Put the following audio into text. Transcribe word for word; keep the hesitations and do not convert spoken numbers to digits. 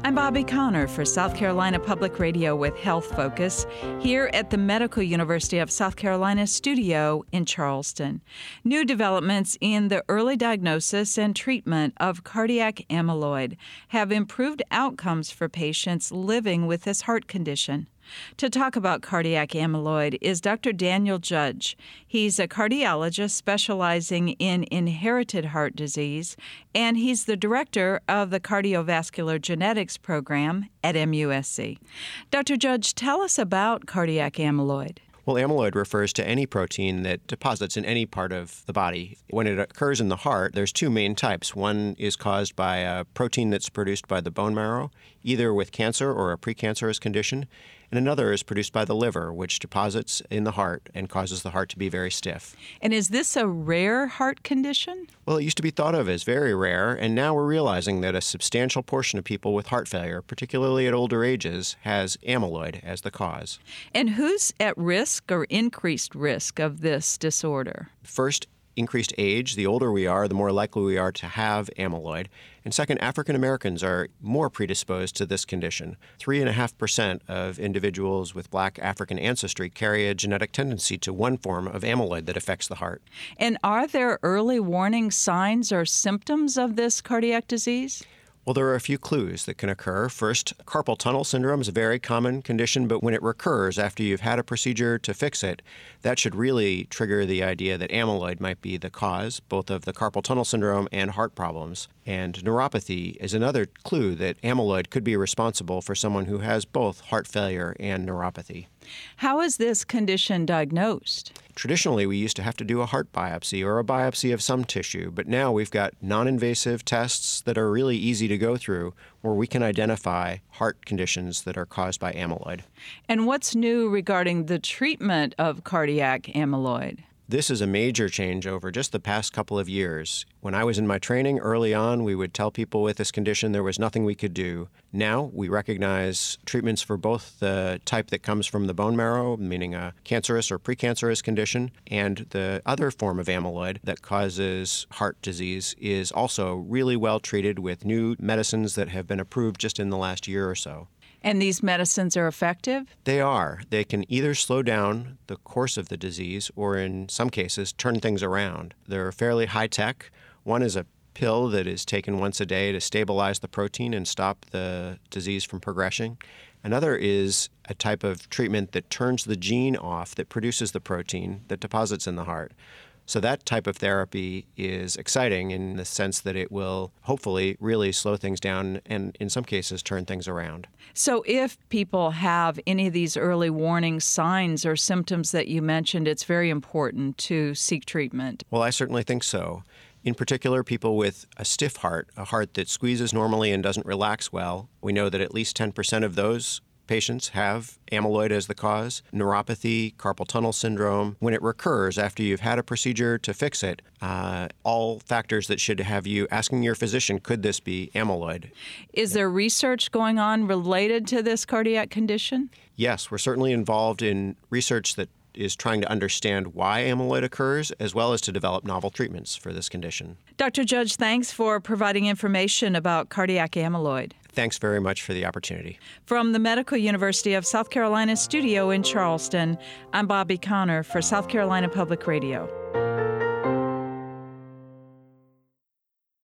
I'm Bobby Connor for South Carolina Public Radio with Health Focus here at the Medical University of South Carolina studio in Charleston. New developments in the early diagnosis and treatment of cardiac amyloid have improved outcomes for patients living with this heart condition. To talk about cardiac amyloid is Doctor Daniel Judge. He's a cardiologist specializing in inherited heart disease, and he's the director of the cardiovascular genetics program at M U S C. Doctor Judge, tell us about cardiac amyloid. Well, amyloid refers to any protein that deposits in any part of the body. When it occurs in the heart, there's two main types. One is caused by a protein that's produced by the bone marrow, either with cancer or a precancerous condition, and another is produced by the liver, which deposits in the heart and causes the heart to be very stiff. And is this a rare heart condition? Well, it used to be thought of as very rare, and now we're realizing that a substantial portion of people with heart failure, particularly at older ages, has amyloid as the cause. And who's at risk or increased risk of this disorder? First, increased age. The older we are, the more likely we are to have amyloid. And second, African Americans are more predisposed to this condition. Three and a half percent of individuals with Black African ancestry carry a genetic tendency to one form of amyloid that affects the heart. And are there early warning signs or symptoms of this cardiac disease? Well, there are a few clues that can occur. First, carpal tunnel syndrome is a very common condition, but when it recurs after you've had a procedure to fix it, that should really trigger the idea that amyloid might be the cause, both of the carpal tunnel syndrome and heart problems. And neuropathy is another clue that amyloid could be responsible for someone who has both heart failure and neuropathy. How is this condition diagnosed? Traditionally, we used to have to do a heart biopsy or a biopsy of some tissue, but now we've got non-invasive tests that are really easy to go through where we can identify heart conditions that are caused by amyloid. And what's new regarding the treatment of cardiac amyloid? This is a major change over just the past couple of years. When I was in my training early on, we would tell people with this condition there was nothing we could do. Now we recognize treatments for both the type that comes from the bone marrow, meaning a cancerous or precancerous condition, and the other form of amyloid that causes heart disease is also really well treated with new medicines that have been approved just in the last year or so. And these medicines are effective? They are. They can either slow down the course of the disease or, in some cases, turn things around. They're fairly high-tech. One is a pill that is taken once a day to stabilize the protein and stop the disease from progressing. Another is a type of treatment that turns the gene off that produces the protein that deposits in the heart. So that type of therapy is exciting in the sense that it will hopefully really slow things down and in some cases turn things around. So if people have any of these early warning signs or symptoms that you mentioned, it's very important to seek treatment. Well, I certainly think so. In particular, people with a stiff heart, a heart that squeezes normally and doesn't relax well, we know that at least ten percent of those patients have amyloid as the cause. Neuropathy, carpal tunnel syndrome, when it recurs after you've had a procedure to fix it, uh, all factors that should have you asking your physician, could this be amyloid? Is there research going on related to this cardiac condition? Yes, we're certainly involved in research that is trying to understand why amyloid occurs, as well as to develop novel treatments for this condition. Doctor Judge, thanks for providing information about cardiac amyloid. Thanks very much for the opportunity. From the Medical University of South Carolina studio in Charleston, I'm Bobby Connor for South Carolina Public Radio.